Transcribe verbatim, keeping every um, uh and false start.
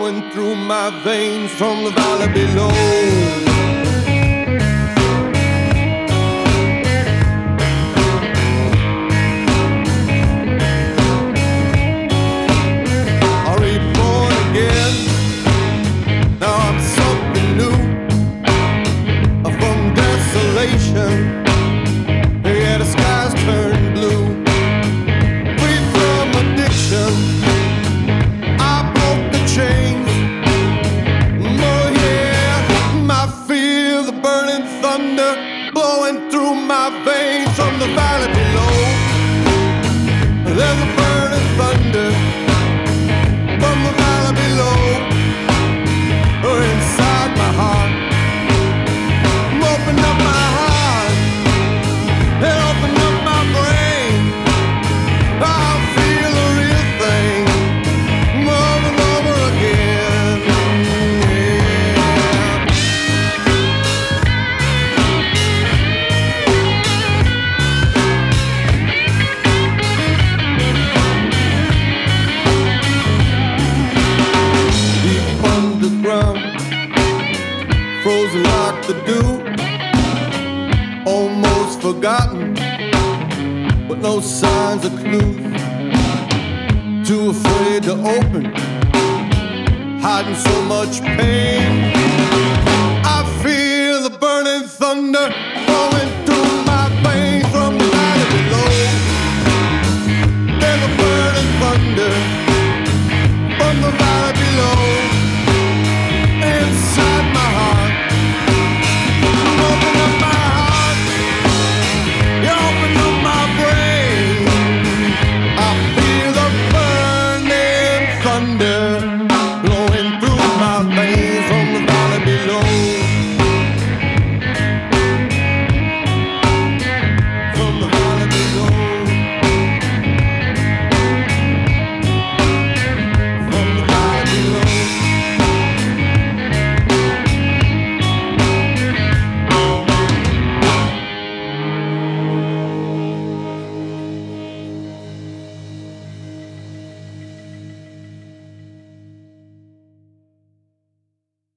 blowing through my veins from the valley below. Yeah, the skies turn blue. Free from addiction, I broke the chains. Oh yeah, I feel the burning thunder blowing through my veins from the valley below. There's a burning thunder from the valley below. Oh, inside my heart, open up my heart and open up my brain. I'll feel the real thing over and over again. Yeah. Deep underground, frozen like the dew, almost forgotten, but no signs or clues. Too afraid to open, hiding so much pain.